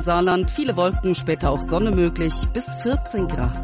gesamten Saarland. Viele Wolken, später auch Sonne möglich, bis 14 Grad.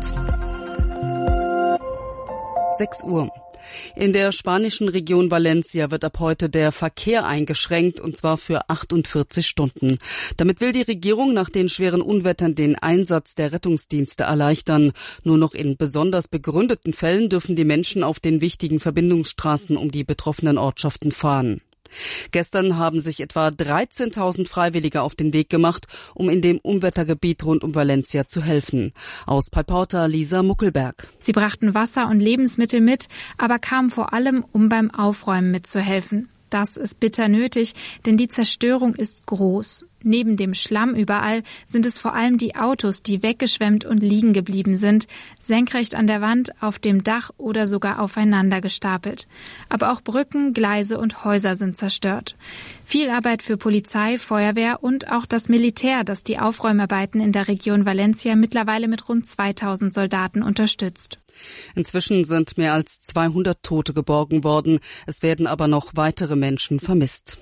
6 Uhr. In der spanischen Region Valencia wird ab heute der Verkehr eingeschränkt, und zwar für 48 Stunden. Damit will die Regierung nach den schweren Unwettern den Einsatz der Rettungsdienste erleichtern. Nur noch in besonders begründeten Fällen dürfen die Menschen auf den wichtigen Verbindungsstraßen um die betroffenen Ortschaften fahren. Gestern haben sich etwa 13.000 Freiwillige auf den Weg gemacht, um in dem Unwettergebiet rund um Valencia zu helfen. Aus Palporta Lisa Muckelberg. Sie brachten Wasser und Lebensmittel mit, aber kamen vor allem, um beim Aufräumen mitzuhelfen. Das ist bitter nötig, denn die Zerstörung ist groß. Neben dem Schlamm überall sind es vor allem die Autos, die weggeschwemmt und liegen geblieben sind, senkrecht an der Wand, auf dem Dach oder sogar aufeinander gestapelt. Aber auch Brücken, Gleise und Häuser sind zerstört. Viel Arbeit für Polizei, Feuerwehr und auch das Militär, das die Aufräumarbeiten in der Region Valencia mittlerweile mit rund 2000 Soldaten unterstützt. Inzwischen sind mehr als 200 Tote geborgen worden. Es werden aber noch weitere Menschen vermisst.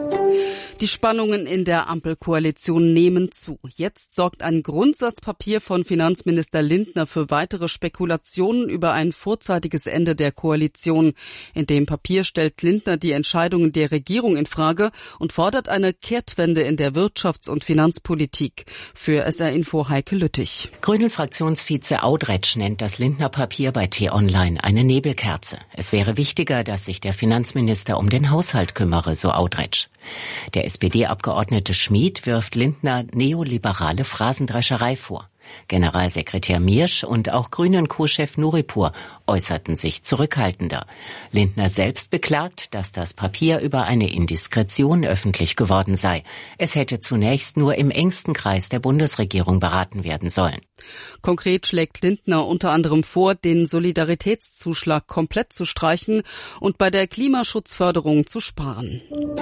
Die Spannungen in der Ampelkoalition nehmen zu. Jetzt sorgt ein Grundsatzpapier von Finanzminister Lindner für weitere Spekulationen über ein vorzeitiges Ende der Koalition. In dem Papier stellt Lindner die Entscheidungen der Regierung in Frage und fordert eine Kehrtwende in der Wirtschafts- und Finanzpolitik. Für SR Info Heike Lüttich. Grünen-Fraktionsvize Audretsch nennt das Lindner-Papier bei T-Online eine Nebelkerze. Es wäre wichtiger, dass sich der Finanzminister um den Haushalt kümmere, so Audretsch. Der SPD-Abgeordnete Schmid wirft Lindner neoliberale Phrasendrescherei vor. Generalsekretär Miersch und auch Grünen-Co-Chef Nuripur äußerten sich zurückhaltender. Lindner selbst beklagt, dass das Papier über eine Indiskretion öffentlich geworden sei. Es hätte zunächst nur im engsten Kreis der Bundesregierung beraten werden sollen. Konkret schlägt Lindner unter anderem vor, den Solidaritätszuschlag komplett zu streichen und bei der Klimaschutzförderung zu sparen.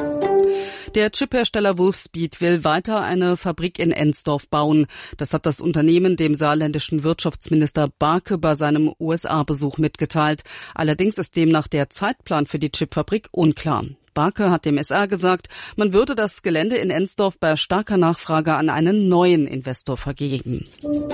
Der Chiphersteller Wolfspeed will weiter eine Fabrik in Ensdorf bauen. Das hat das Unternehmen dem saarländischen Wirtschaftsminister Barke bei seinem USA-Besuch mitgeteilt. Allerdings ist demnach der Zeitplan für die Chipfabrik unklar. Barke hat dem SR gesagt, man würde das Gelände in Ensdorf bei starker Nachfrage an einen neuen Investor vergeben.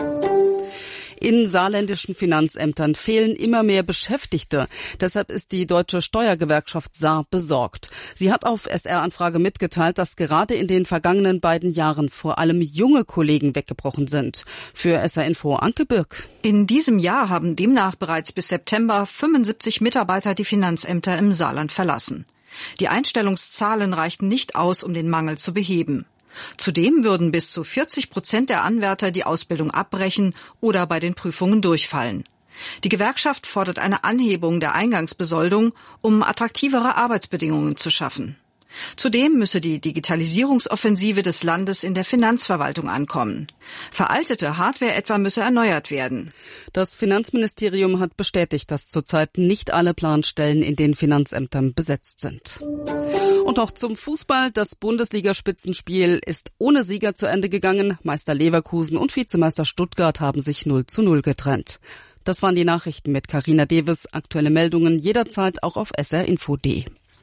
In saarländischen Finanzämtern fehlen immer mehr Beschäftigte. Deshalb ist die Deutsche Steuergewerkschaft Saar besorgt. Sie hat auf SR-Anfrage mitgeteilt, dass gerade in den vergangenen beiden Jahren vor allem junge Kollegen weggebrochen sind. Für SR Info Anke Birk. In diesem Jahr haben demnach bereits bis September 75 Mitarbeiter die Finanzämter im Saarland verlassen. Die Einstellungszahlen reichten nicht aus, um den Mangel zu beheben. Zudem würden bis zu 40% der Anwärter die Ausbildung abbrechen oder bei den Prüfungen durchfallen. Die Gewerkschaft fordert eine Anhebung der Eingangsbesoldung, um attraktivere Arbeitsbedingungen zu schaffen. Zudem müsse die Digitalisierungsoffensive des Landes in der Finanzverwaltung ankommen. Veraltete Hardware etwa müsse erneuert werden. Das Finanzministerium hat bestätigt, dass zurzeit nicht alle Planstellen in den Finanzämtern besetzt sind. Und auch zum Fußball. Das Bundesligaspitzenspiel ist ohne Sieger zu Ende gegangen. Meister Leverkusen und Vizemeister Stuttgart haben sich 0:0 getrennt. Das waren die Nachrichten mit Carina Deves. Aktuelle Meldungen jederzeit auch auf srinfo.de.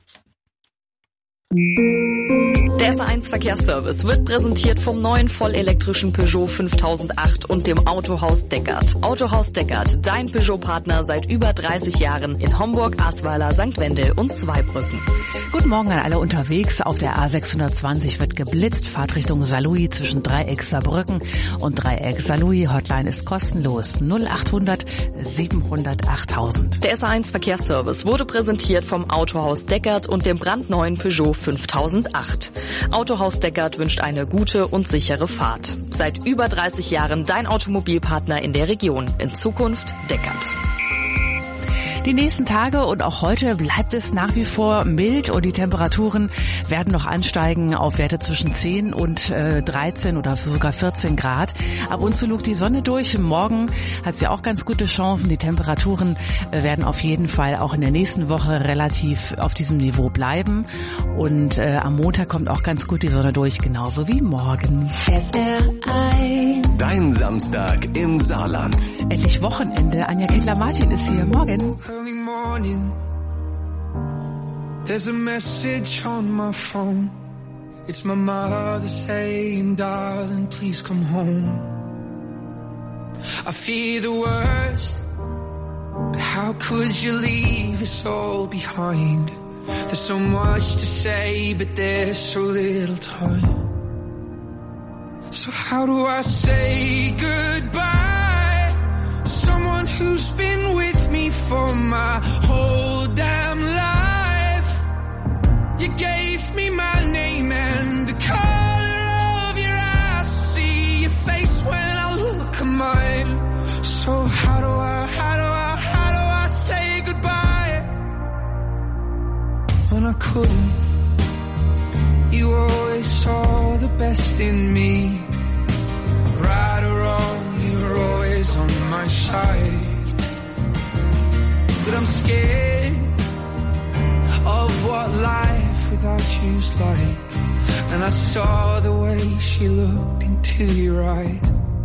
Der SR1 Verkehrsservice wird präsentiert vom neuen vollelektrischen Peugeot 5008 und dem Autohaus Deckert. Autohaus Deckert, dein Peugeot-Partner seit über 30 Jahren in Homburg, Ahrweiler, St. Wendel und Zweibrücken. Guten Morgen an alle unterwegs. Auf der A620 wird geblitzt. Fahrtrichtung Saarlouis zwischen Dreieck Saarbrücken und Dreieck Saarlouis. Hotline ist kostenlos. 0800 700 8000. Der SR1 Verkehrsservice wurde präsentiert vom Autohaus Deckert und dem brandneuen Peugeot 5008. Autohaus Deckert wünscht eine gute und sichere Fahrt. Seit über 30 Jahren dein Automobilpartner in der Region. In Zukunft Deckert. Die nächsten Tage und auch heute bleibt es nach wie vor mild und die Temperaturen werden noch ansteigen auf Werte zwischen 10 und 13 oder sogar 14 Grad. Ab und zu lugt die Sonne durch. Morgen hat es ja auch ganz gute Chancen. Die Temperaturen werden auf jeden Fall auch in der nächsten Woche relativ auf diesem Niveau bleiben. Und am Montag kommt auch ganz gut die Sonne durch, genauso wie morgen. SR1. Dein Samstag im Saarland. Endlich Wochenende. Anja Kettler-Martin ist hier. Morgen. Early morning, there's a message on my phone. It's my mother saying, darling, please come home. I fear the worst, but how could you leave us all behind? There's so much to say, but there's so little time. So how do I say goodbye? Someone who's been with me for my whole damn life. You gave me my name and the color of your eyes. See your face when I look at mine. So how do I say goodbye? When I couldn't, you always saw the best in me. Right or wrong, you were always on my side. But I'm scared of what life without you's like. And I saw the way she looked into your eyes.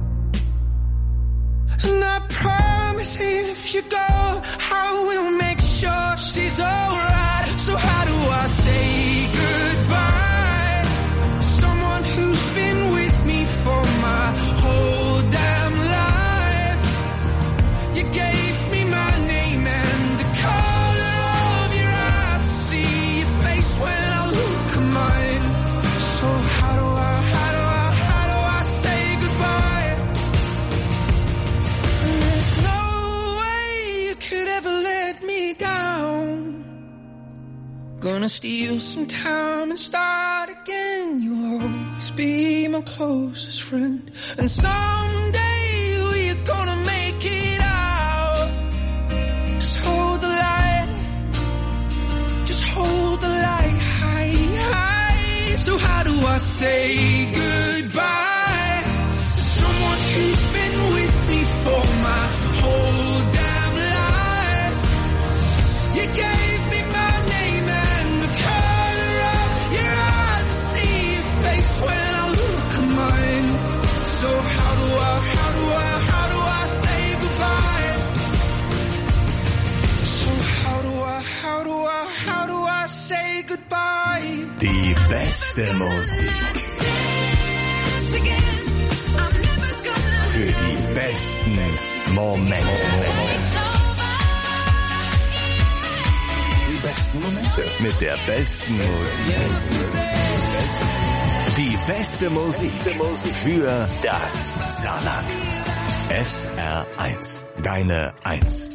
And I promise if you go, I will make sure she's alright. So how do I say goodbye? Someone who's been with me for my whole damn life. You gave me my name and the color of your eyes. See your face when I look at mine. So how do I say goodbye? And there's no way you could ever let me down. Gonna steal some time and start again. You'll always be my closest friend. And someday we're gonna make it out. Just hold the light. Just hold the light high, high. So how do I say goodbye to someone who's been with me for my whole damn life? You gave me my name and the color of your eyes. See your face when I look at mine. So how do I say goodbye? So how do I say goodbye? Die beste Musik. Für die besten Momente. Die besten Momente. Mit der besten Musik. Die beste Musik für das Saarland. SR1. Deine 1.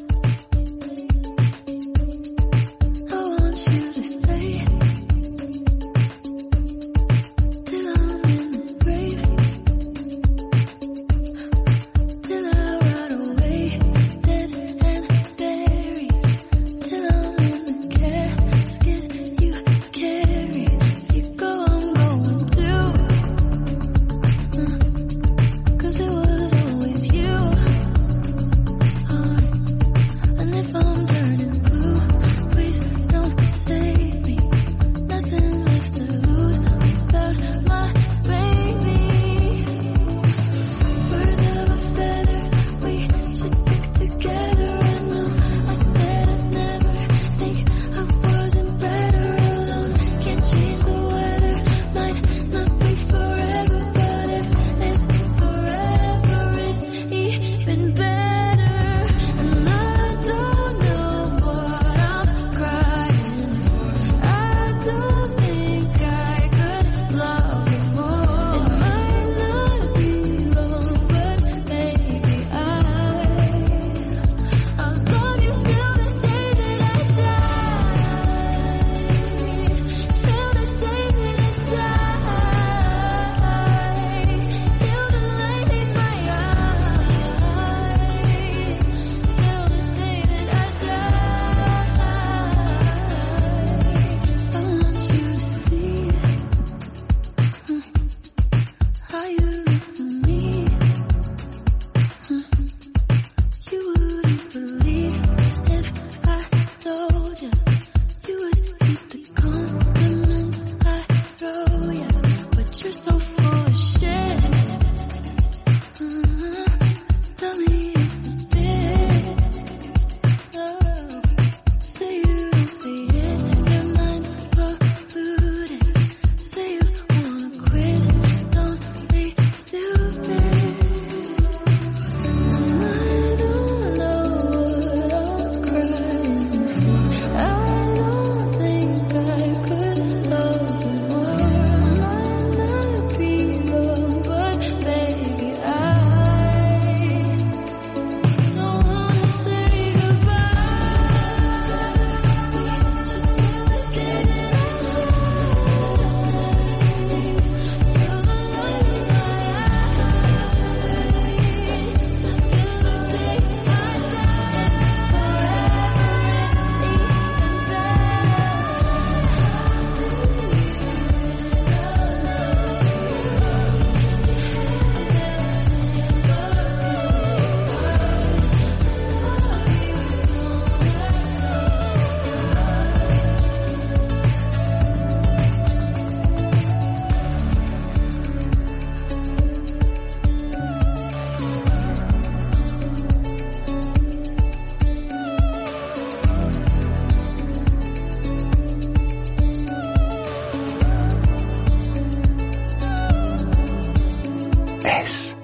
SR1.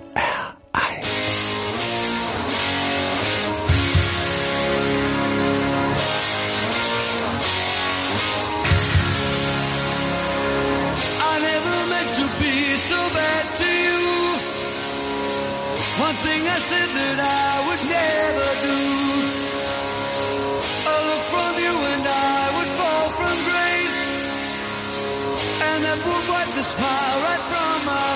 One thing I said that I would never do. A look from you and I would fall from grace, and that would wipe the smile right from my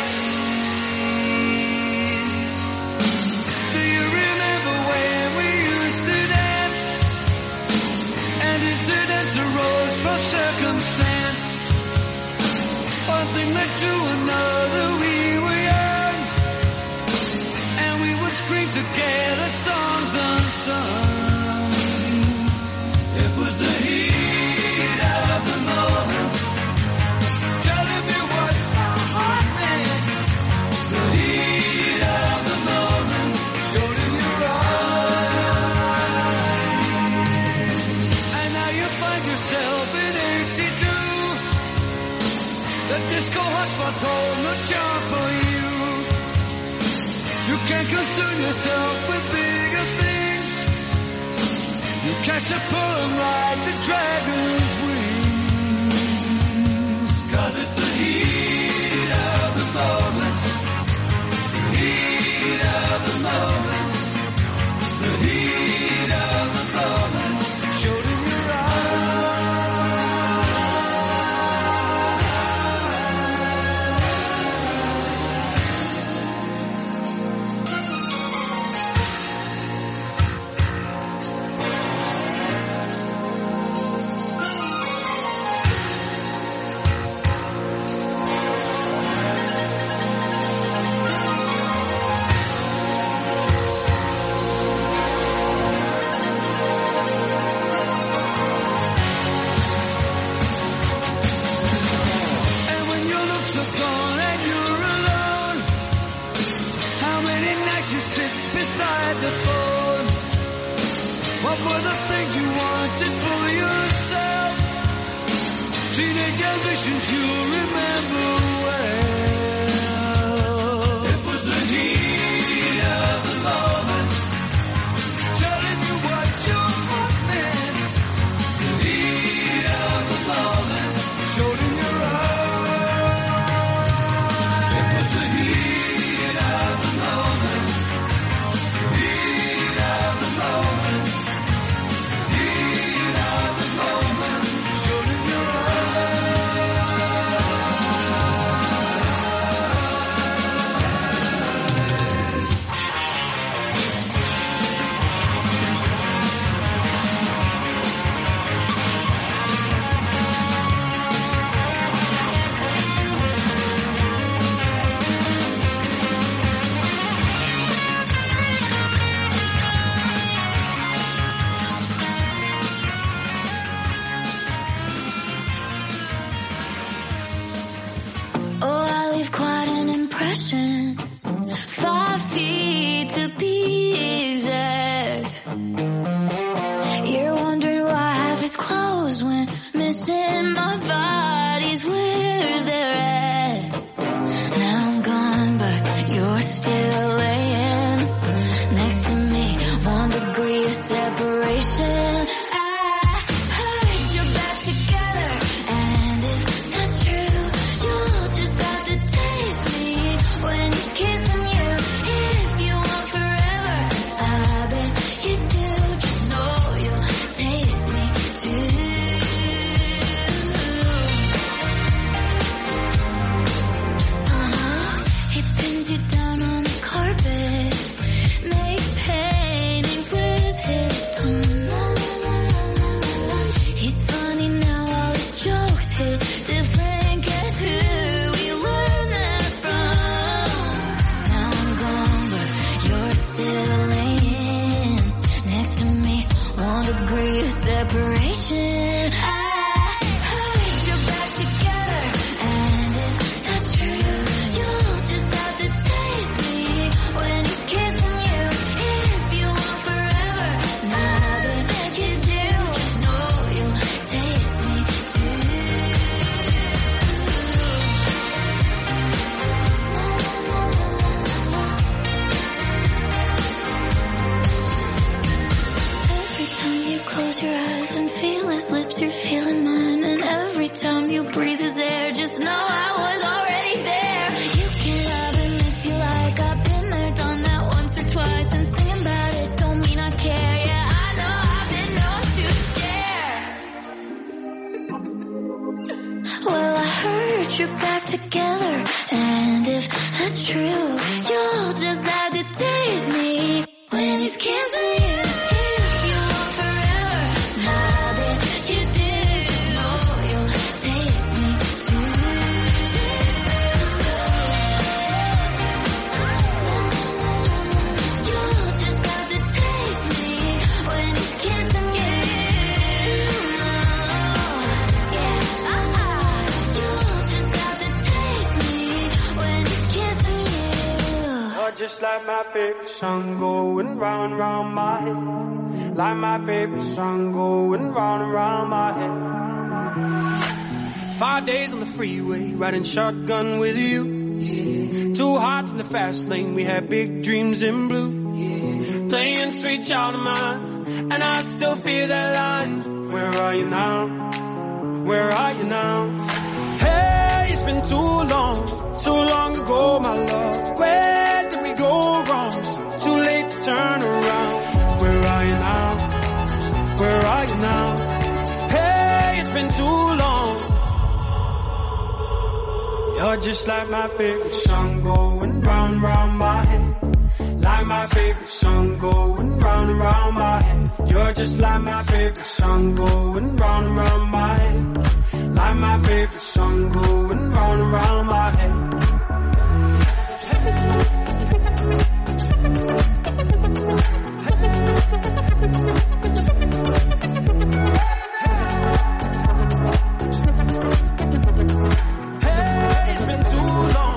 face. Do you remember when we used to dance, and incidents arose from circumstance? One thing led to another, we were young, and we would scream together songs unsung. It was the heat of the moment, telling me what my heart meant. The heat of the moment showed in your eyes. And now you find yourself in 82. The disco hotspots hold no charm for you. You can't concern yourself with bigger things. You catch a pull and ride the dragon's wings. 'Cause it's the heat of the moment. The heat of the moment. The heat of the moment showed in your ambitions you remember well. It was the heat of the moment, telling you what your heart meant. The heat of the moment showed in your eyes. It was the heat of the moment, the heat of the moment, the heat of the moment showed in your eyes. Oh, I leave quite an impression. 5 feet to be exact. You're wondering why half is closed when missing my body's where they're at. Now I'm gone, but you're still laying next to me. 1 degree of separation. Separation. I heard you're back together, and if that's true, you'll just have to taste me when he's kissing you. If you want forever, now that you do, just know you'll taste me too. You'll just have to taste me when he's kissing you. If you want forever, now that you do, you'll taste me too. You'll just have to taste me when he's kissing you. Just like my favorite song going round and round my head. Like my favorite song going round and round my head. 5 days on the freeway, riding shotgun with you. Yeah. 2 hearts in the fast lane, we had big dreams in blue. Yeah. Playing Sweet Child of Mine, and I still feel that line. Where are you now? Where are you now? Hey, it's been too long ago, my love. Where did we go wrong? Too late to turn around. Where are you now? Where are you now? Hey, it's been too long. You're just like my favorite song going round and round my head. Like my favorite song going round and round my head. You're just like my favorite song going round and round my head. Like my favorite song going round and round my head. Hey, it's been too long.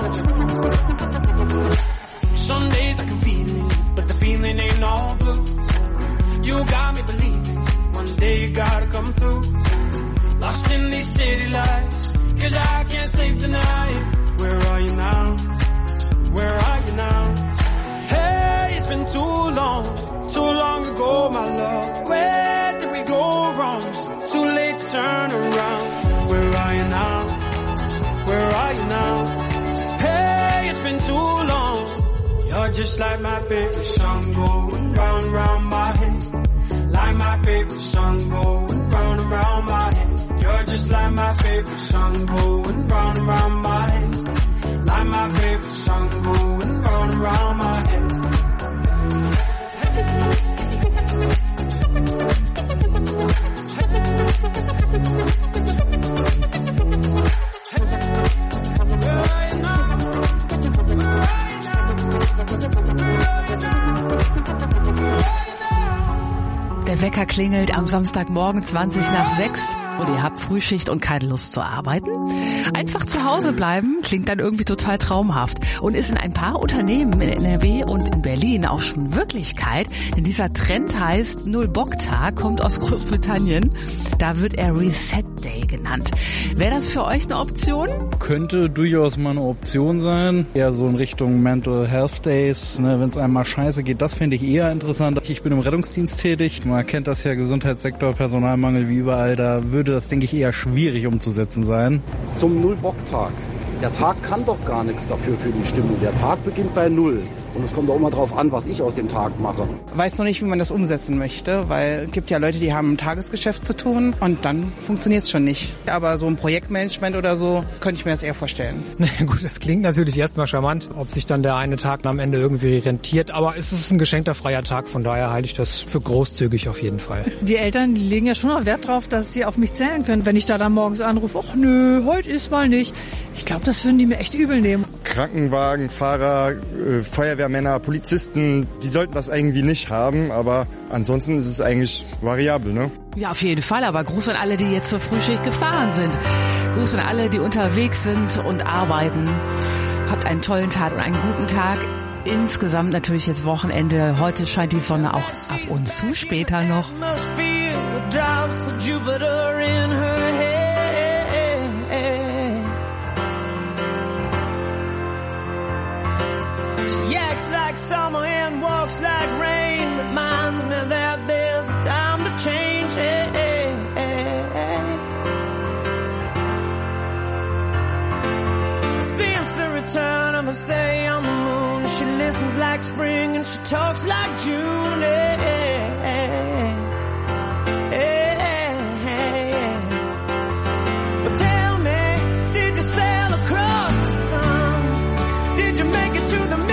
Some days I can feel it, but the feeling ain't all blue. You got me believing one day you gotta come through. Lost in these city lights, 'cause I can't sleep tonight. Where are you now? Where are you now? Hey, it's been too long ago, my love. Where did we go wrong? Too late to turn around. Where are you now? Where are you now? Hey, it's been too long. You're just like my favorite song going round and round my head. Like my favorite song going round and round my head. You're just like my favorite song going round and round my head. Like my favorite song going round and round my head. Der Wecker klingelt am Samstagmorgen 20:20 und ihr habt Frühschicht und keine Lust zu arbeiten? Einfach zu Hause bleiben klingt dann irgendwie total traumhaft und ist in ein paar Unternehmen in NRW und in Berlin auch schon Wirklichkeit, denn dieser Trend heißt Null-Bock-Tag, kommt aus Großbritannien. Da wird er Reset Day genannt. Wäre das für euch eine Option? Könnte durchaus mal eine Option sein. Eher so in Richtung Mental Health Days, ne, wenn es einem mal scheiße geht, das finde ich eher interessant. Ich bin im Rettungsdienst tätig. Man kennt das ja, Gesundheitssektor, Personalmangel wie überall. Da würde das, denke ich, eher schwierig umzusetzen sein. Zum Null-Bock-Tag. Der Tag kann doch gar nichts dafür für die Stimmung. Der Tag beginnt bei Null. Und es kommt auch immer drauf an, was ich aus dem Tag mache. Weiß noch nicht, wie man das umsetzen möchte, weil es gibt ja Leute, die haben ein Tagesgeschäft zu tun und dann funktioniert es schon nicht. Aber so ein Projektmanagement oder so, könnte ich mir das eher vorstellen. Na gut, das klingt natürlich erstmal charmant, ob sich dann der eine Tag am Ende irgendwie rentiert. Aber es ist ein geschenkter freier Tag, von daher halte ich das für großzügig auf jeden Fall. Die Eltern, die legen ja schon noch Wert drauf, dass sie auf mich zählen können. Wenn ich da dann morgens anrufe, ach nö, heute ist mal nicht. Ich glaube, das würden die mir echt übel nehmen. Krankenwagenfahrer, Feuerwehrmänner, Polizisten, die sollten das irgendwie nicht haben, aber ansonsten ist es eigentlich variabel, ne? Ja, auf jeden Fall, aber Gruß an alle, die jetzt zur Frühschicht gefahren sind. Gruß an alle, die unterwegs sind und arbeiten. Habt einen tollen Tag und einen guten Tag. Insgesamt natürlich jetzt Wochenende. Heute scheint die Sonne auch ab und zu, später noch. She acts like summer and walks like rain. Reminds me that there's a time to change. Since the return of her stay on the moon, she listens like spring and she talks like June. But tell me, did you sail across the sun? Did you make it to the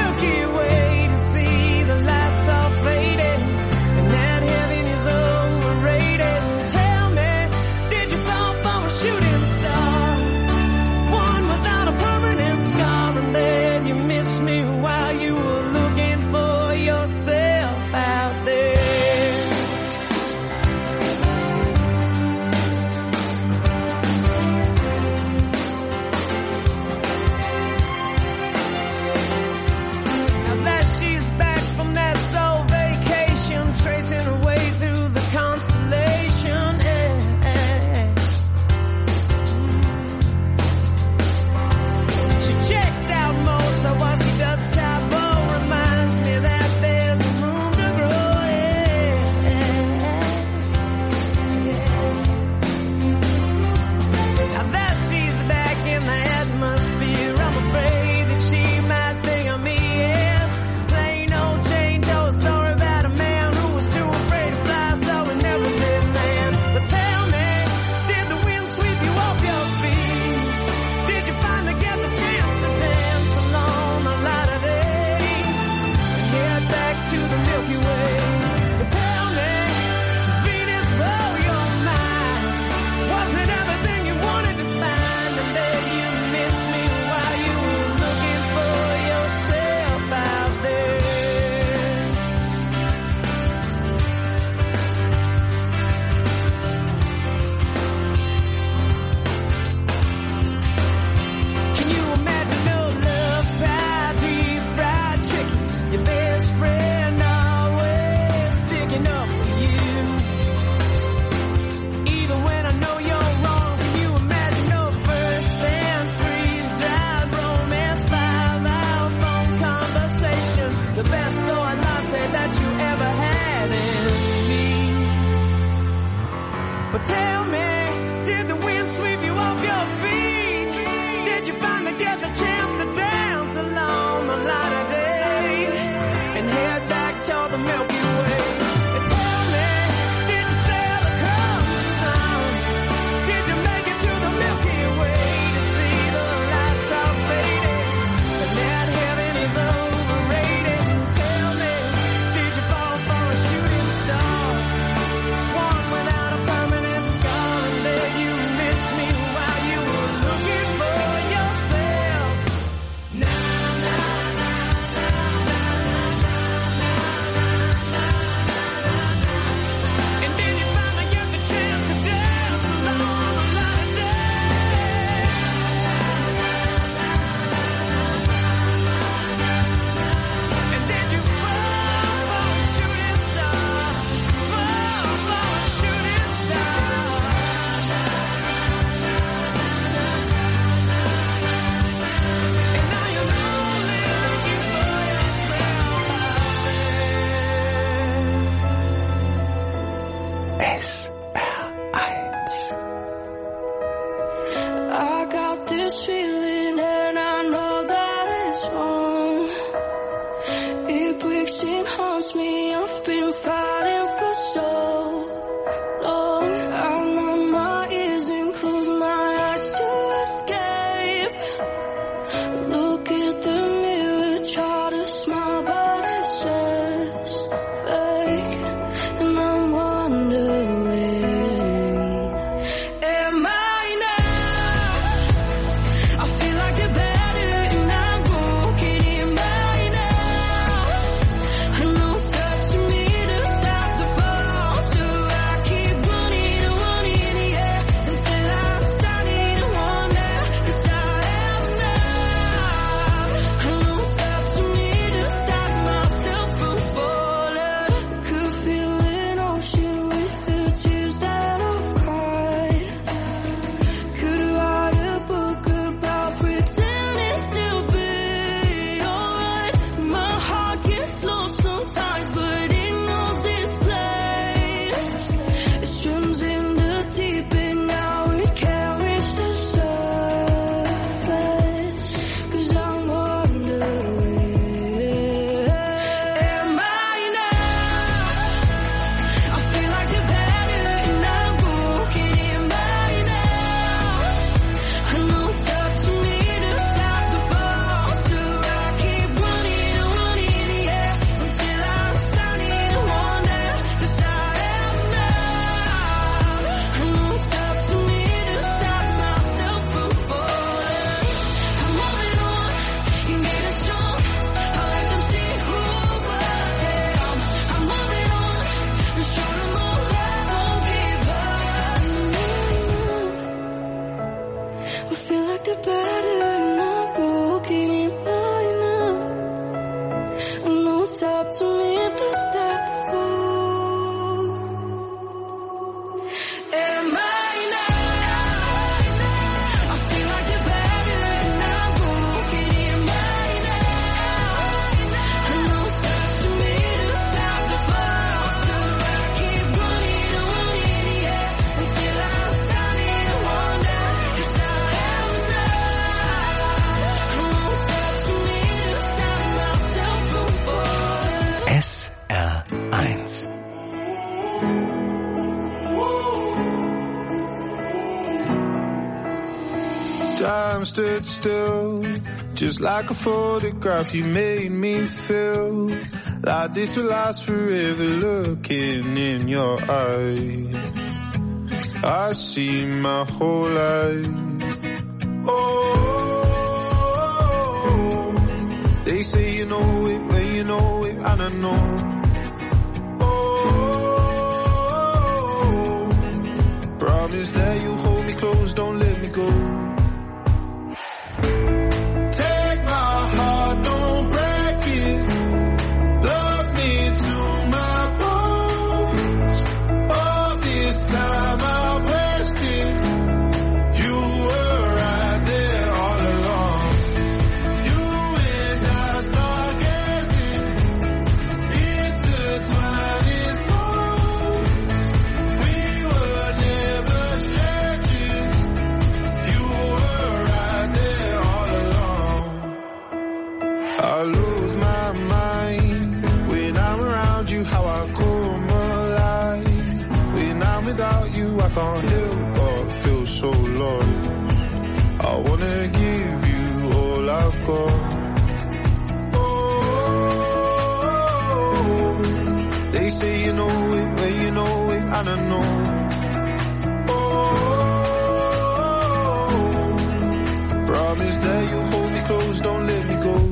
that you ever had in me. But tell me, did the wind sweep you off your feet? Did you finally get the chance to dance along the light of day and head back toward the Milky Way? And tell me, did you sail across the sun? Did you make it to the Milky Way to see the lights all faded and that heaven is overrated? And tell me, did you fall for a shooting star, one without a permanent scar, and did you miss me while you were looking for yourself? Na na na na na na na na. And did you finally get the chance to dance along the light of day? And did you fall for a shooting star, fall for a shooting star? And now you're lonely looking for yourself SR1. I got this feeling and I know that it's wrong. It breaks and haunts me. I've been fighting for so long. I numb my ears and close my eyes to escape. Look at the mirror, try to smile, but it's just fake. And I'm wondering, am I now? I feel like the better and I'm broken. Am I now? I know it's up to me to stop the fall, so I keep running, yeah, until I'm starting to wonder, 'cause I am now. I know it's up to me to stop myself from falling. I could feel an ocean with the tears that I've cried. Could write a book about pretending to be alright. My heart gets lost sometimes, but it knows its place. It swims in the deep and now it can't reach the surface. 'Cause I'm wondering, am I now? I feel like the better and I'm broken. Am I now? I know it's up to me to stop the fall, so I keep running, yeah, until I'm starting to wonder, 'cause I am now. I know it's up to me to stop myself from falling. I'm moving on and getting strong. I let them see who I am. I'm moving on and show them all that I won't give up. I feel like the better and I'm broken. Am I enough? I know it's up to me to stop the fall. Am I now? I feel like the better and I'm broken. Am I now? I know it's up to me to stop the fall, so I keep running, yeah, until I'm starting to wonder, 'cause I am now. I know it's up to me to stop myself from falling. SR1. Time stood still, just like a photograph. You made me feel like this will last forever. Looking in your eyes, I see my whole life. Oh, they say you know it when you know it, and I know. Oh, promise that you hold me close, don't let me go. Take my heart, don't break it. Love me to my bones. All this time I wasted. You were right there all along. You and I stargazing into can't help but feel so lost. I wanna give you all I've got. Oh, they say you know it, but you know it, and I know. Oh, promise that you hold me close, don't let me go.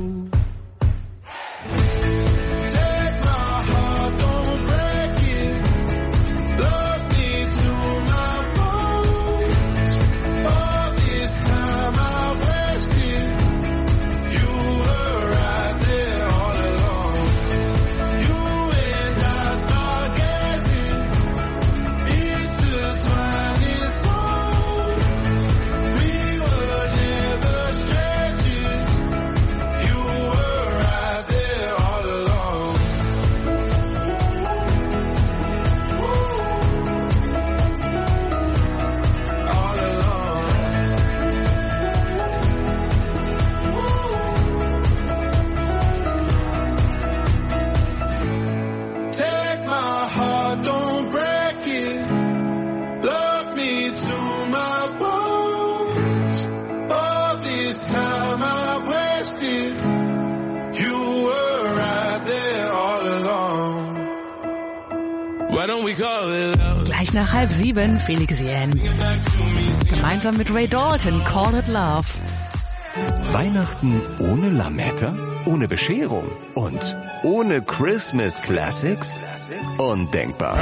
Gleich nach 6:30, Felix Jähn. Gemeinsam mit Ray Dalton, Call It Love. Weihnachten ohne Lametta, ohne Bescherung und ohne Christmas Classics? Undenkbar.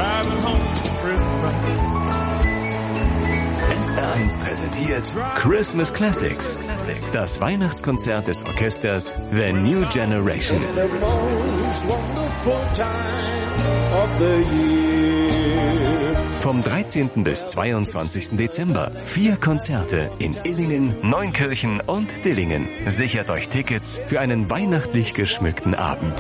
SR1 präsentiert Christmas Classics, das Weihnachtskonzert des Orchesters The New Generation. Vom 13. bis 22. Dezember 4 Konzerte in Illingen, Neunkirchen und Dillingen. Sichert euch Tickets für einen weihnachtlich geschmückten Abend.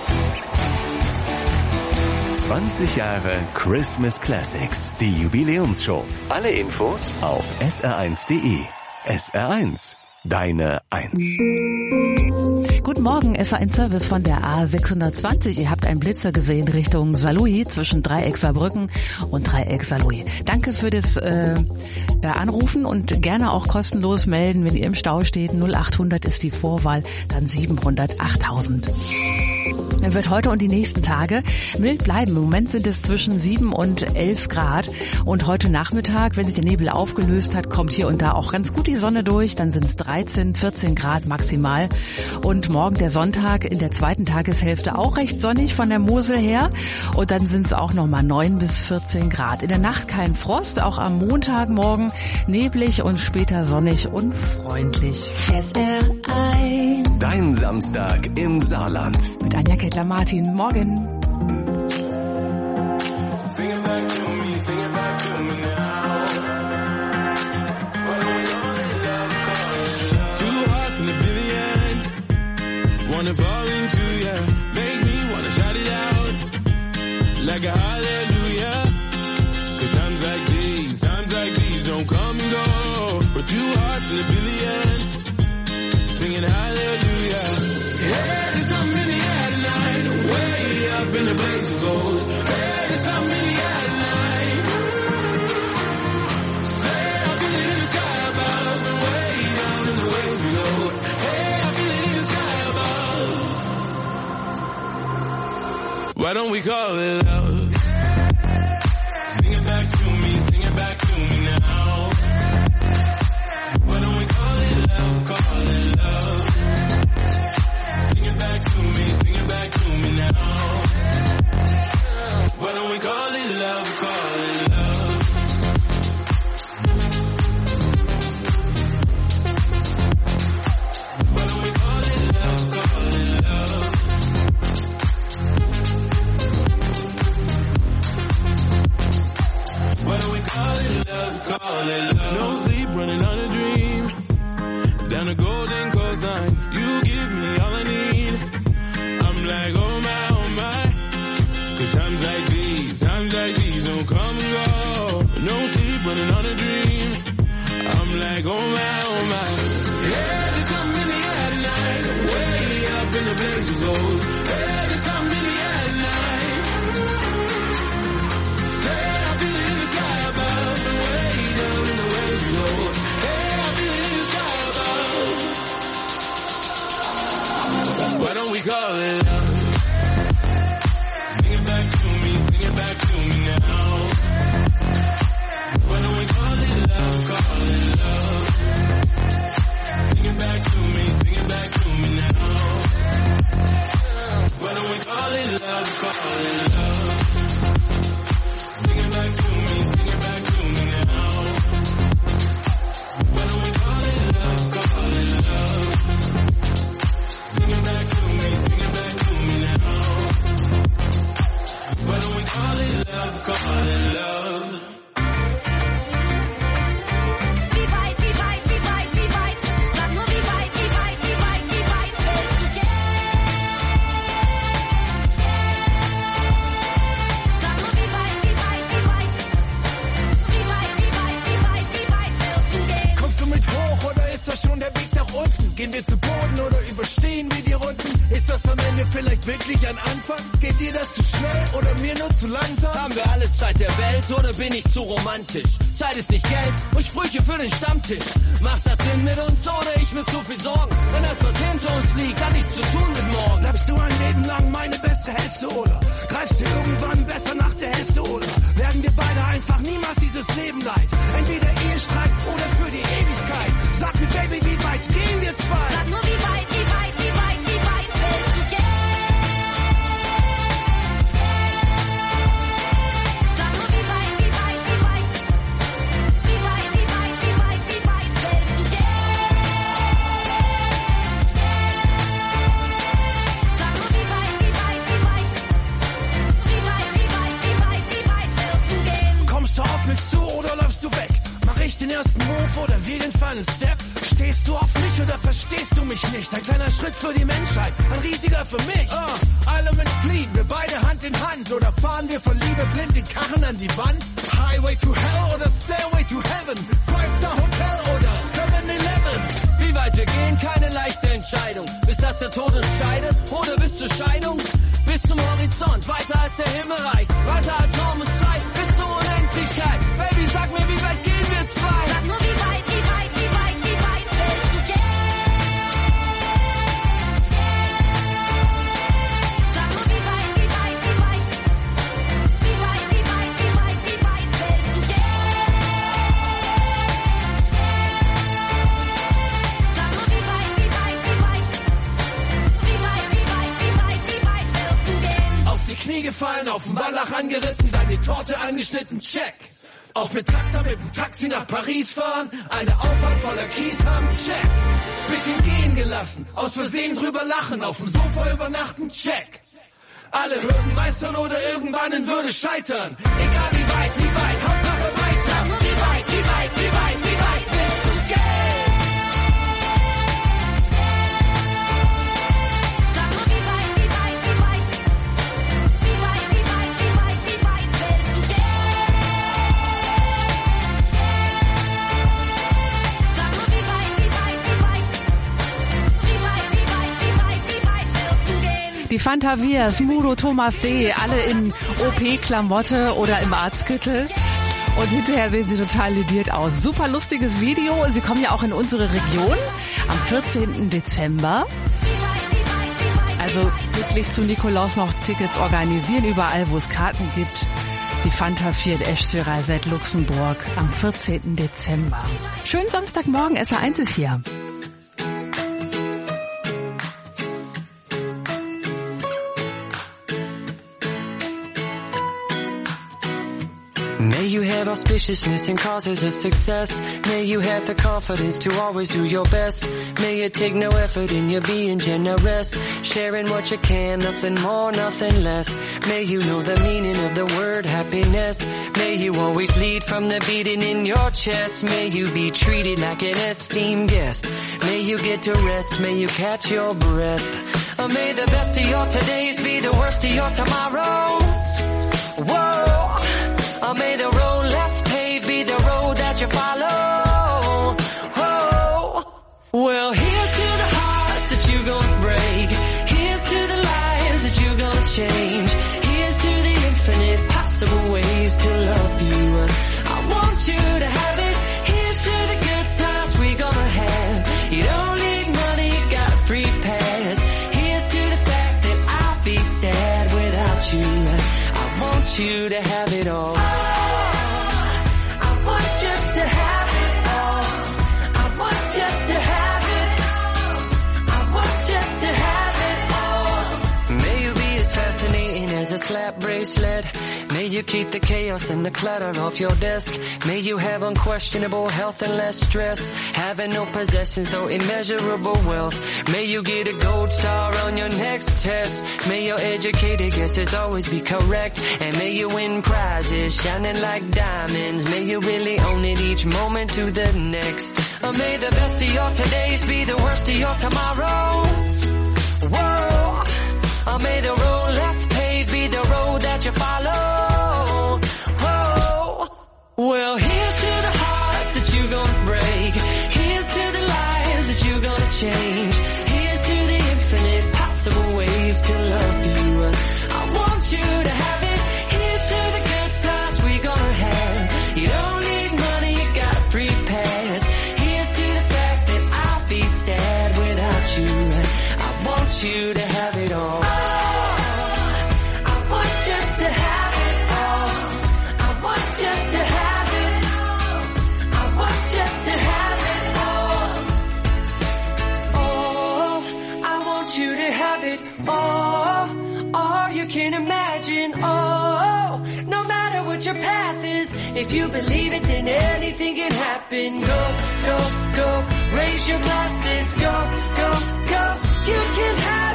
20 Jahre Christmas Classics, die Jubiläumsshow. Alle Infos auf sr1.de. SR1, deine 1. Guten Morgen, SR1 Service von der A620. Ihr habt einen Blitzer gesehen Richtung Saarlouis zwischen Dreieck Saarbrücken und Dreieck Saarlouis. Danke für das Anrufen und gerne auch kostenlos melden, wenn ihr im Stau steht. 0800 ist die Vorwahl, dann 700 8000. Er wird heute und die nächsten Tage mild bleiben. Im Moment sind es zwischen 7 und 11 Grad. Und heute Nachmittag, wenn sich der Nebel aufgelöst hat, kommt hier und da auch ganz gut die Sonne durch. Dann sind es 13, 14 Grad maximal. Und morgen der Sonntag in der zweiten Tageshälfte auch recht sonnig von der Mosel her. Und dann sind es auch nochmal 9 bis 14 Grad. In der Nacht kein Frost, auch am Montagmorgen neblig und später sonnig und freundlich. SR1. Dein Samstag im Saarland. Mit Anja Kettler-Martin. Morgen. Wanna fall into ya, make me wanna shout it out like a hallelujah. 'Cause times like these don't come and go. But 2 hearts in a billion, singing hallelujah. Hey, there's something in the air tonight, way up in the blaze of gold. Hey, there's something in the air tonight. Say I feel it in the sky above and way down in the waves below. Hey, I feel it in the sky above. Why don't we call it love? Sing it back to me, sing it back to me now. Why don't we call it love, call it love? Sing it back to me, sing it back to me now. Why don't we call it love, call it love? Why don't we call it love, call it love? Why don't we call it love, call it love? No sleep, running on a dream. Down the golden coastline, you give me all I need. I'm like, oh my. 'Cause times like these don't come and go. No sleep, running on a dream. I'm like, oh my. Yeah, there's something in the air tonight, way up in the blaze of gold. Yeah, there's something in the air tonight. Say I feel it in the sky above. call it love. Sing it back to me, sing it back to me now. Why don't we call it love, call it love. Sing it back to me, sing it back to me now. Why don't we call it love, call it love. Sing it back to me, sing it back to me now. Why don't we call it love, call it love. Sing it back to me, sing it back to me now. Why don't we call it love, call it love. Schon der Weg nach unten? Gehen wir zu Boden oder überstehen wir die Runden? Ist das am Ende vielleicht wirklich ein Anfang? Geht dir das zu schnell oder mir nur zu langsam? Haben wir alle Zeit der Welt oder bin ich zu romantisch? Zeit ist nicht Geld und Sprüche für den Stammtisch. Macht das Sinn mit uns oder ich mit zu viel Sorgen? Wenn das, was hinter uns liegt, hat nichts zu tun mit morgen. Bleibst du ein Leben lang meine beste Hälfte oder greifst du irgendwann besser nach der Hälfte oder werden wir beide einfach niemals dieses Leben leid? Entweder Ehestreit oder für die Ewigkeit. Sag mir, Baby, wie weit gehen wir zwei? Sag nur, wie weit, wie weit, wie weit, wie weit willst du gehen? Sag nur, wie weit, wie weit, wie weit, wie weit, wie weit, wie weit, wie weit willst du gehen? Sag nur, wie weit, wie weit, wie weit, wie weit, wie weit, wie weit, wie weit willst du gehen? Kommst du auf mich zu oder läufst du weg? Mach ich den ersten Move oder wir den Final Step? Stehst du auf mich oder verstehst du mich nicht? Ein kleiner Schritt für die Menschheit, ein riesiger für mich. Alle mit fliehen, wir beide Hand in Hand. Oder fahren wir vor Liebe blind den Karren an die Wand? Highway to Hell oder Stairway to Heaven? Five-Star Hotel oder 7-Eleven? Wie weit wir gehen, keine leichte Entscheidung. Bis dass der Tod uns scheidet oder bis zur Scheidung? Bis zum Horizont, weiter als der Himmel reicht. Weiter als Raum und Zeit, bis zur Unendlichkeit. Baby, sag mir, wie weit gehen wir zwei? Sag nur, wie weit, wie weit, wie weit, wie weit willst du gehen? Sag nur, wie weit, wie weit, wie weit, wie weit, wie weit, wie weit, wie weit willst du gehen? Sag nur, wie weit, wie weit, wie weit, wie weit, wie weit, wie weit, wie weit willst du gehen? Auf die Knie gefallen, auf den Wallach angeritten, dann die Torte angeschnitten, check. Auf mit Taxa mit dem Taxi nach Paris fahren, eine Auffahrt voller Kies haben, check. Bisschen gehen gelassen, aus Versehen drüber lachen, auf dem Sofa übernachten, check. Alle Hürden meistern oder irgendwann in Würde scheitern. Egal wie weit, Hauptsache weiter. Nur wie weit, wie weit, wie weit, wie weit willst du gehen? Sag nur, wie weit, wie weit, wie weit, wie weit, wie weit, wie weit, wie weit willst du gehen? Sag nur, wie weit, wie weit, wie weit, wie weit, wie weit, wie weit, wie weit willst du gehen? Die Fanta Wir, Smudo, Thomas D., alle in OP-Klamotte oder im Arztkittel. Und hinterher sehen sie total lediert aus. Super lustiges Video. Sie kommen ja auch in unsere Region am 14. Dezember. Also wirklich zu Nikolaus noch Tickets organisieren, überall wo es Karten gibt. Die Fanta 4 Esch-sur-Alzette, Luxemburg am 14. Dezember. Schönen Samstagmorgen, SR1 ist hier. May you have auspiciousness and causes of success. May you have the confidence to always do your best. May it take no effort in your being generous. Sharing what you can, nothing more, nothing less. May you know the meaning of the word happiness. May you always lead from the beating in your chest. May you be treated like an esteemed guest. May you get to rest, may you catch your breath. Or may the best of your todays be the worst of your tomorrows. Whoa! Or may the road less paved be the road that you follow. Oh, well, here's to the hearts that you're gonna break. Here's to the lives that you're gonna change. Here's to the infinite possible ways to love you. I want you to have it. Here's to the good times we're gonna have. You don't need money, you got a free pass. Here's to the fact want you to have it all. I want you to have it all. I want you to have it. I want you to have it all. May you be as fascinating as a slap bracelet. May you keep the chaos and the clutter off your desk. May you have unquestionable health and less stress. Having no possessions though immeasurable wealth. May you get a gold star on your next test. May your educated guesses always be correct. And may you win prizes shining like diamonds. May you really own it each moment to the next. Or may the best of your todays be the worst of your tomorrows. Whoa. Or may the road less paved be the road that you follow. Whoa. Well, here's to the hearts that you gonna break. Here's to the lives that you gonna change. Here's to the infinite possible ways to love you. I want you to have it. Here's to the good times we gonna have. You don't need money, you got a free pass. Here's to the fact that I'll be sad without you. I want you to have it all. Can imagine, oh, no matter what your path is, if you believe it, then anything can happen. Go, go, go, raise your glasses, go, go, go, you can have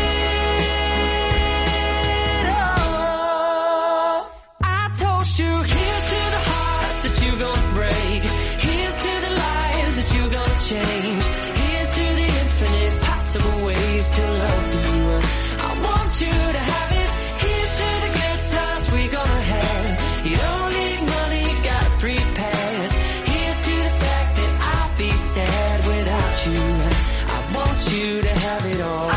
it all. I told you, here's to the hearts that you gonna break. Here's to the lives that you gonna change. Here's to the infinite possible ways to love you. I want you to have it. You don't need money, you got a free pass. Here's to the fact that I'll be sad without you. I want you to have it all.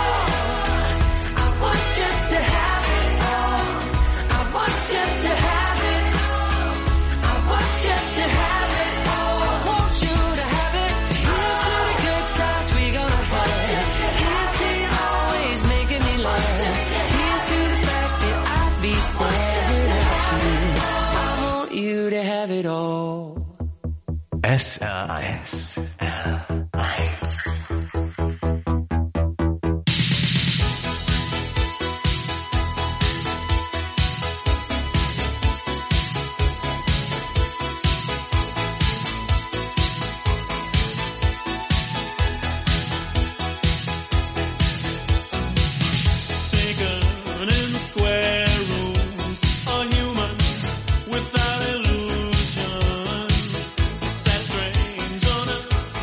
I want you to have it all. I want you to have it. I want you to have it all. I want you to have it. Here's to the good times we gonna have. Here's to you always making me laugh. Here's to the fact that I'll be sad without you. You to have it all. SR1. Without illusions, sad strange on a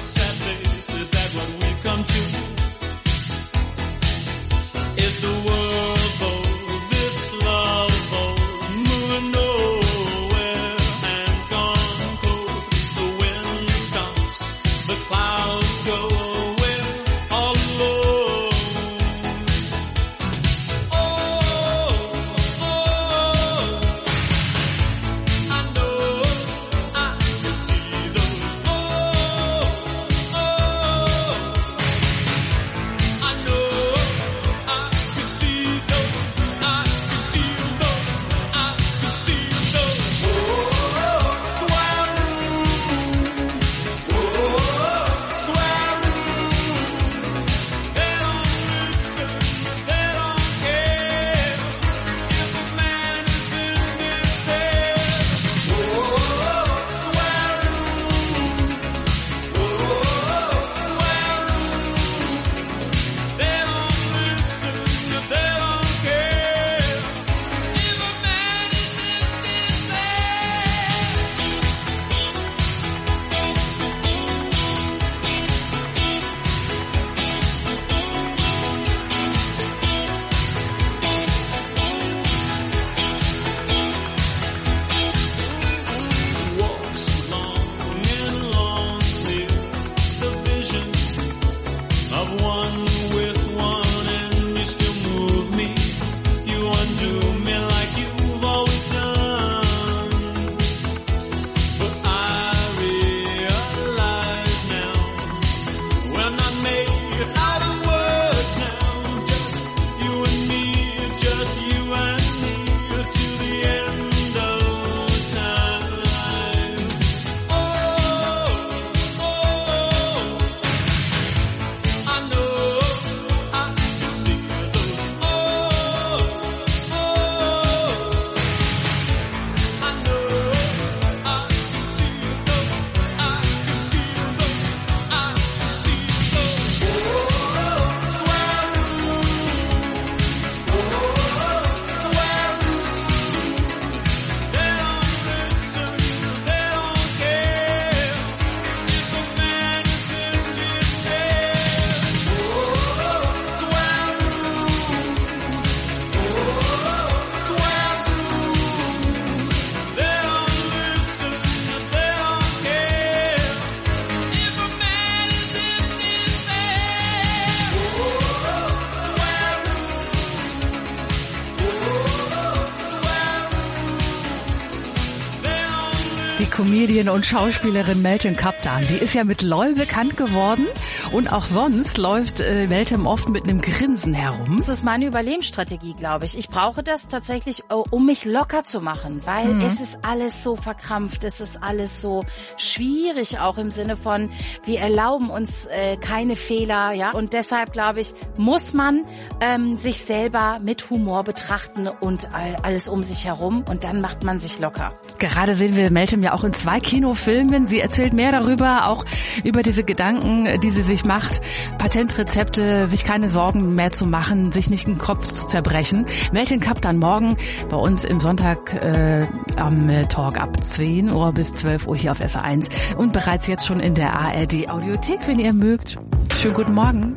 Die Comedian und Schauspielerin Meltem Kaptan, die ist ja mit LOL bekannt geworden und auch sonst läuft Meltem oft mit einem Grinsen herum. Das ist meine Überlebensstrategie, glaube ich. Ich brauche das tatsächlich, um mich locker zu machen, weil es ist alles so verkrampft, es ist alles so schwierig, auch im Sinne von, wir erlauben uns keine Fehler, ja. Und deshalb, glaube ich, muss man sich selber mit Humor betrachten und alles um sich herum und dann macht man sich locker. Gerade sehen wir Meltem ja auch in 2 Kinofilmen. Sie erzählt mehr darüber, auch über diese Gedanken, die sie sich macht, Patentrezepte, sich keine Sorgen mehr zu machen, sich nicht den Kopf zu zerbrechen. Meltem Kaptan morgen bei uns im Sonntag am Talk ab 10 Uhr bis 12 Uhr hier auf SR1 und bereits jetzt schon in der ARD Audiothek, wenn ihr mögt. Schönen guten Morgen.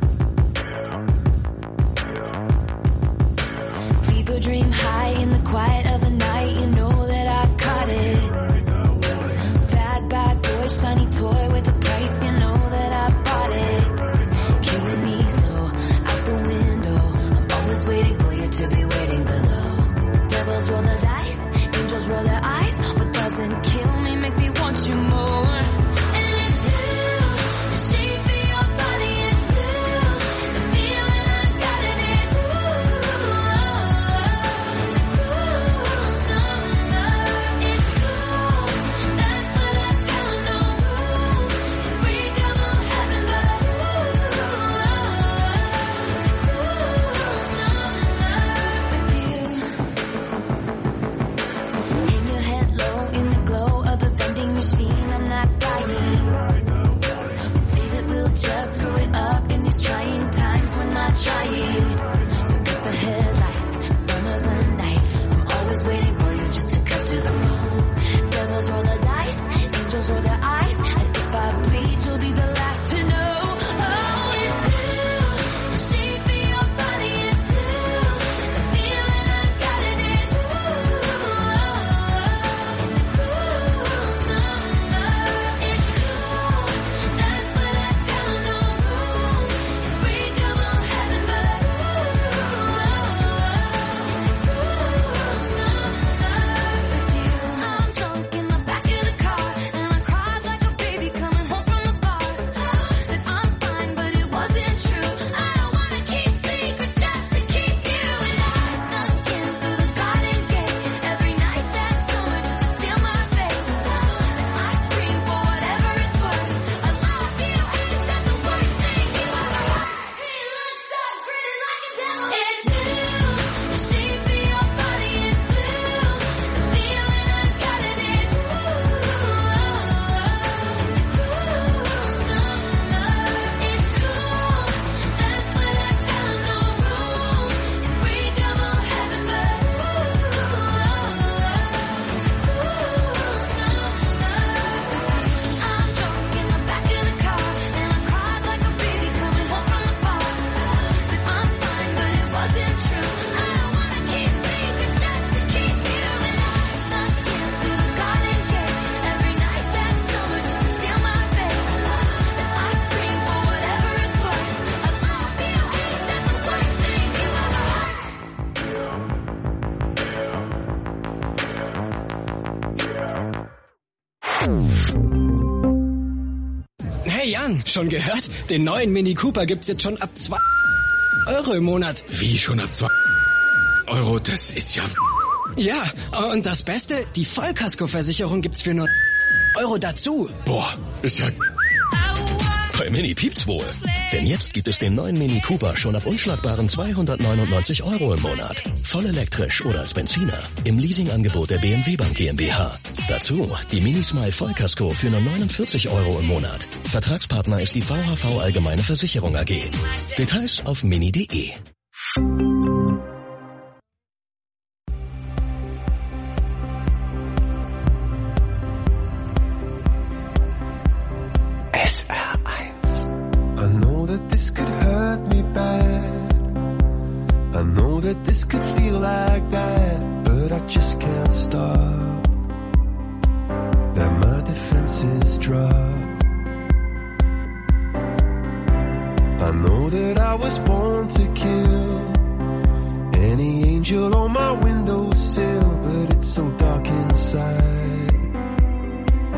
People dream high in the quiet of the night, you know that I caught it. Bad boy, shiny toy with a price, you know that I bought it. Killing me slow, out the window, I'm always waiting for you to be waiting below. Devils roll the dice, angels roll their eyes, what doesn't kill me makes me want you more. Just screw it up in these trying times, we're not trying. So cut the headlights, summer's a night. I'm always waiting for you just to cut to the bone. Devils roll the dice, angels roll their eyes. And if I bleed, you'll be the last to know. Oh, it's blue, the shape of your body is blue. The feeling I got in it, it's cool summer. It's cool, that's what I tell them. No rules, unbreakable heaven, but I'm drunk in the back of the car, and I cried like a baby coming home from the bar. Said I'm fine, but it wasn't true. I don't wanna keep secrets just to keep you. And I snuck in through the garden gate every night that summer just to steal my faith. And I scream for whatever it's worth. I love you, ain't that the worst thing you ever heard? He looks so pretty like a devil. It's blue, the shape of your body is blue. The feeling I got in it, it's cool summer. It's cool, that's what I tell them. No rules, unbreakable heaven, but I'm drunk in the back of the car, and I cried like a baby coming home from the bar. Said I'm fine, but it wasn't true. I don't wanna keep secrets just to keep you. And I snuck in through the garden gate every night that summer just to steal my faith. And I scream for whatever it's worth. I love you, ain't that the worst thing you ever heard? Hey Jan, schon gehört? Den neuen Mini Cooper gibt's jetzt schon ab 2 Euro im Monat. Wie schon ab 2 Euro? Das ist ja... Ja, und das Beste, die Vollkaskoversicherung gibt's für nur Euro dazu. Boah, ist ja... Bei Mini piept's wohl. Denn jetzt gibt es den neuen Mini Cooper schon ab unschlagbaren 299 Euro im Monat. Voll elektrisch oder als Benziner. Im Leasingangebot der BMW Bank GmbH. Dazu die Mini Smile Vollkasko für nur 49 Euro im Monat. Vertragspartner ist die VHV Allgemeine Versicherung AG. Details auf mini.de. SR1. I know that this could hurt me bad. I know that this could feel like that, but I just can't stop. That my defenses drop. I know that I was born to kill any angel on my windowsill, but it's so dark inside.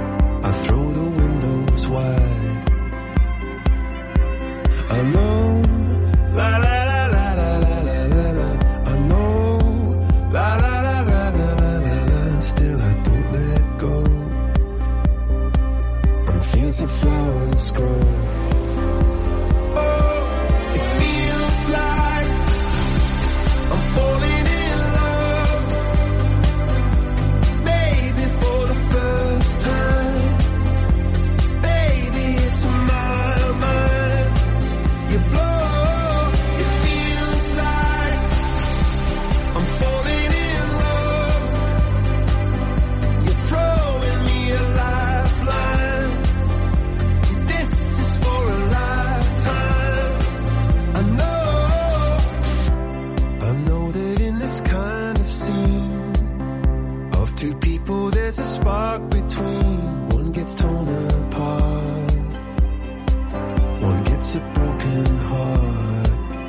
I know that in this kind of scene of two people there's a spark between. One gets torn apart, one gets a broken heart.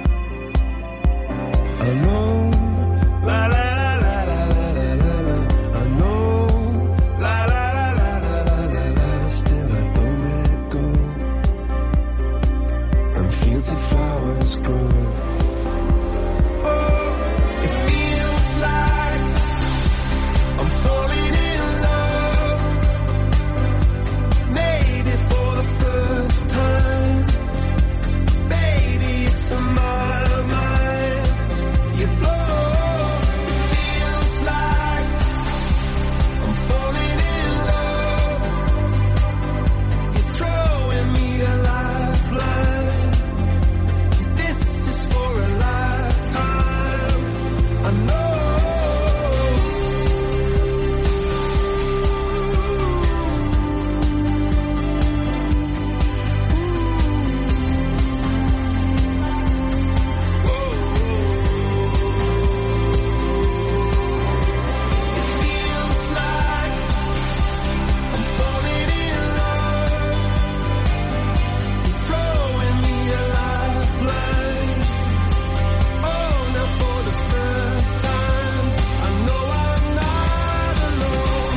I know, la la la la la la la la. I know, la la la la la la la la. Still I don't let it go. And fields of flowers grow. Oh, it feels like I'm falling in love. Maybe for the first time. Baby, it's on my mind. You blow. It feels like I'm falling in love. You're throwing me a lifeline. This is for a lifetime. I know. Feels like I'm falling in love. You're throwing me a lifeline. Oh, now for the first time, I know I'm not alone.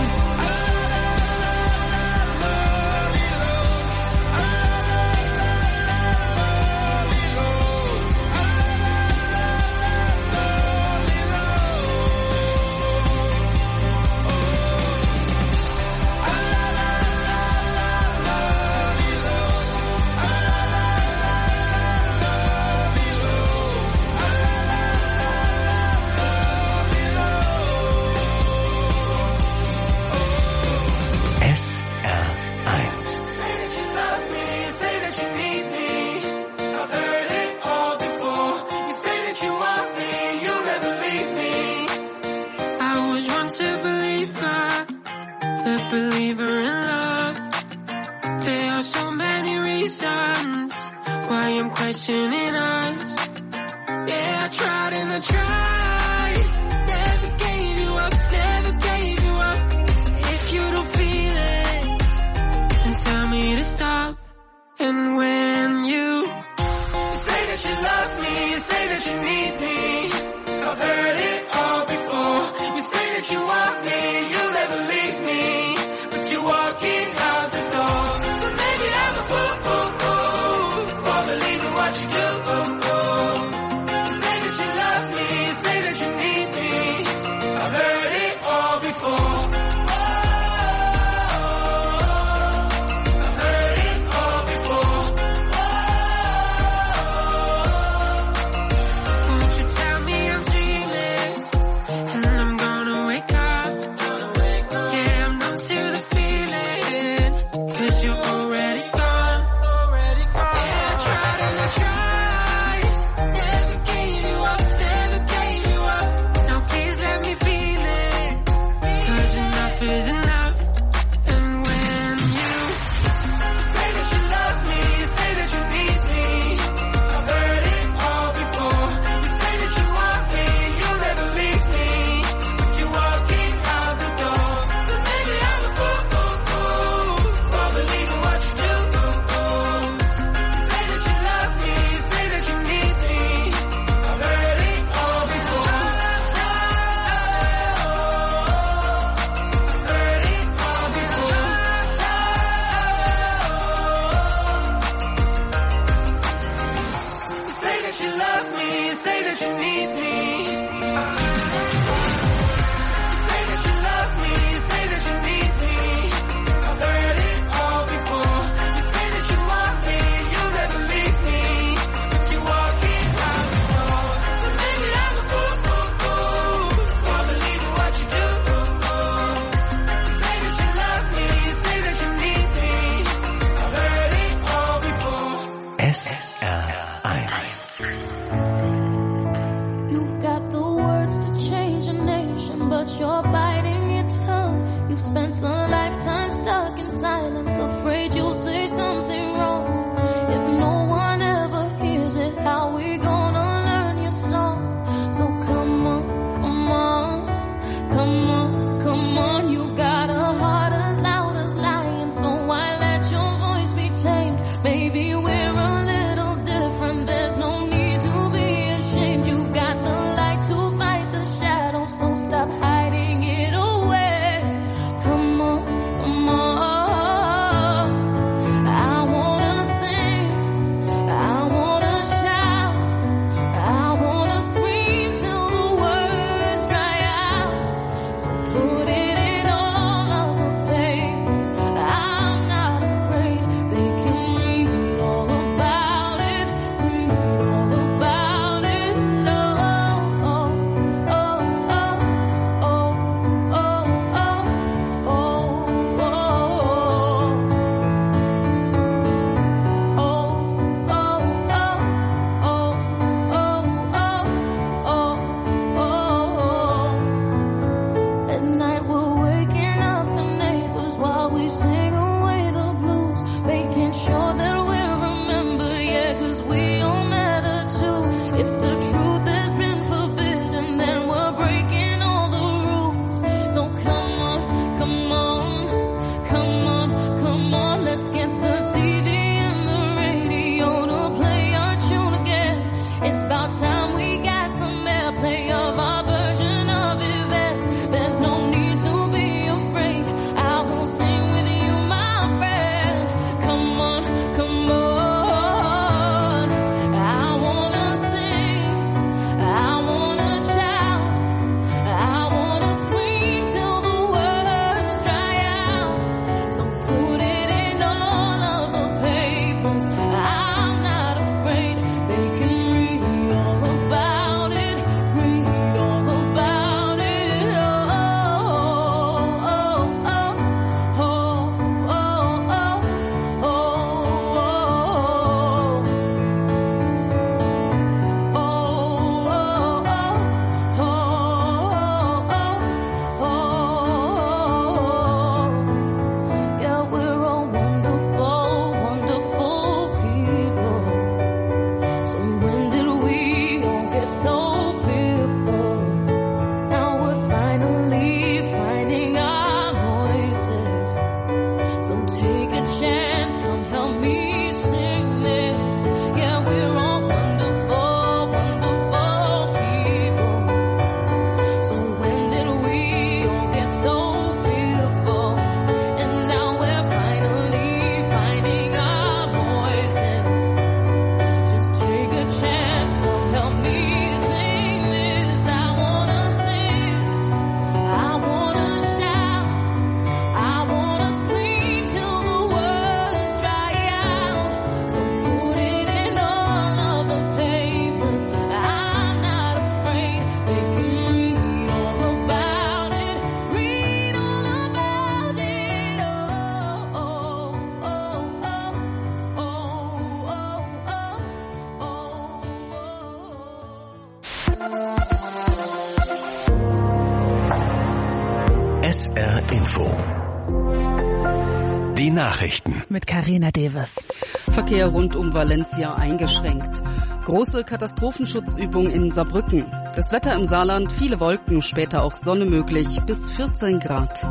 SR1. Say that you love me, say that you need me. I've heard it all before. You say that you want me, you'll never leave me. I was once a believer, the believer in love. There are so many reasons why I'm questioning us. Yeah, I tried and I tried. Never gave you up, never gave you up. If you don't feel it, then tell me to stop. And when you say that you love me, you say that you need me. I've heard it all before. You say that you want me, you'll never leave me. But you're walking out the door. So maybe I'm a fool for believing what you do. You say that you love me, you say that you need me. I've heard it all before. I've heard it all before. Won't you tell me I'm dreaming, and I'm gonna wake up. Yeah, I'm numb to the feeling, 'cause you're already gone. Yeah, I tried and I tried. Never gave you up, never gave you up. Now please let me feel it, 'cause enough is enough. And when you say that you love me, you say that you need me. I've heard it all before. You say that you want me, you'll never leave me. But you're walking out the door. So maybe I'm a fool for believing what you do. You say that you love me, you say that you need me. I've heard it all before. I've heard it all before. You say that you love me, you say that you need me. You say that you love me, you say that you need me. I've heard it all before. You say that you want me, you'll never leave me. But you're walking out the door. So maybe I'm a fool for believing what you do. You say that you love me, you say that you need me. I've heard it all before. SR1. You've got the words to change a nation, but you're biting your tongue. You've spent a lifetime stuck in silence, afraid you'll say something wrong. If no one ever hears it, how we gonna learn your song? So SR Info. Die Nachrichten. Mit Carina Davis. Verkehr rund um Valencia eingeschränkt. Große Katastrophenschutzübung in Saarbrücken. Das Wetter im Saarland, viele Wolken, später auch Sonne möglich, bis 14 Grad.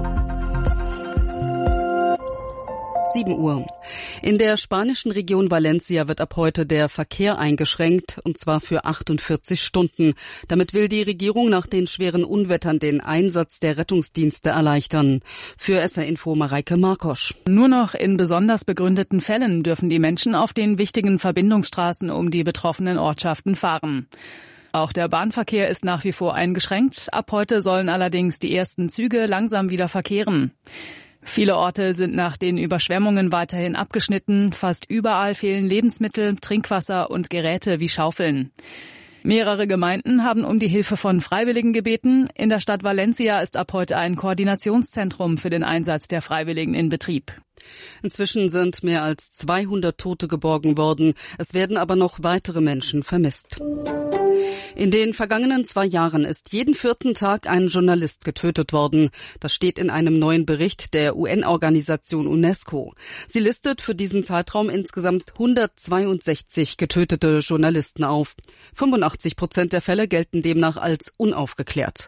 7 Uhr. In der spanischen Region Valencia wird ab heute der Verkehr eingeschränkt, und zwar für 48 Stunden. Damit will die Regierung nach den schweren Unwettern den Einsatz der Rettungsdienste erleichtern. Für SR Info Mareike Markosch. Nur noch in besonders begründeten Fällen dürfen die Menschen auf den wichtigen Verbindungsstraßen um die betroffenen Ortschaften fahren. Auch der Bahnverkehr ist nach wie vor eingeschränkt. Ab heute sollen allerdings die ersten Züge langsam wieder verkehren. Viele Orte sind nach den Überschwemmungen weiterhin abgeschnitten. Fast überall fehlen Lebensmittel, Trinkwasser und Geräte wie Schaufeln. Mehrere Gemeinden haben um die Hilfe von Freiwilligen gebeten. In der Stadt Valencia ist ab heute ein Koordinationszentrum für den Einsatz der Freiwilligen in Betrieb. Inzwischen sind mehr als 200 Tote geborgen worden. Es werden aber noch weitere Menschen vermisst. In den vergangenen 2 Jahren ist jeden 4. Tag ein Journalist getötet worden. Das steht in einem neuen Bericht der UN-Organisation UNESCO. Sie listet für diesen Zeitraum insgesamt 162 getötete Journalisten auf. 85% der Fälle gelten demnach als unaufgeklärt.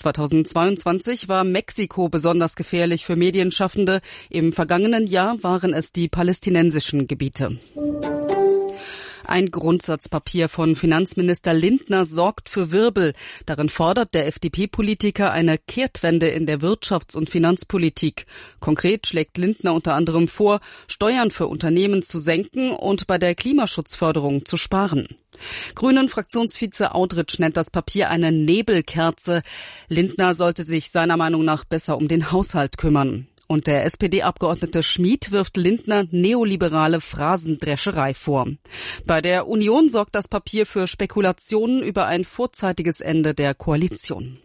2022 war Mexiko besonders gefährlich für Medienschaffende. Im vergangenen Jahr waren es die palästinensischen Gebiete. Ein Grundsatzpapier von Finanzminister Lindner sorgt für Wirbel. Darin fordert der FDP-Politiker eine Kehrtwende in der Wirtschafts- und Finanzpolitik. Konkret schlägt Lindner unter anderem vor, Steuern für Unternehmen zu senken und bei der Klimaschutzförderung zu sparen. Grünen-Fraktionsvize Audretsch nennt das Papier eine Nebelkerze. Lindner sollte sich seiner Meinung nach besser um den Haushalt kümmern. Und der SPD-Abgeordnete Schmid wirft Lindner neoliberale Phrasendrescherei vor. Bei der Union sorgt das Papier für Spekulationen über ein vorzeitiges Ende der Koalition.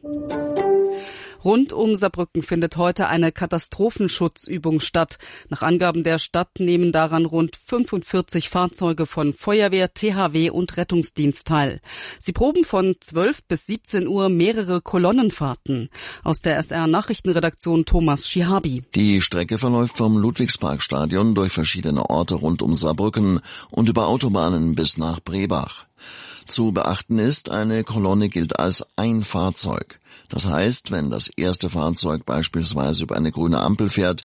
Rund um Saarbrücken findet heute eine Katastrophenschutzübung statt. Nach Angaben der Stadt nehmen daran rund 45 Fahrzeuge von Feuerwehr, THW und Rettungsdienst teil. Sie proben von 12 bis 17 Uhr mehrere Kolonnenfahrten. Aus der SR-Nachrichtenredaktion Thomas Schihabi. Die Strecke verläuft vom Ludwigsparkstadion durch verschiedene Orte rund um Saarbrücken und über Autobahnen bis nach Brebach. Zu beachten ist, eine Kolonne gilt als ein Fahrzeug. Das heißt, wenn das erste Fahrzeug beispielsweise über eine grüne Ampel fährt,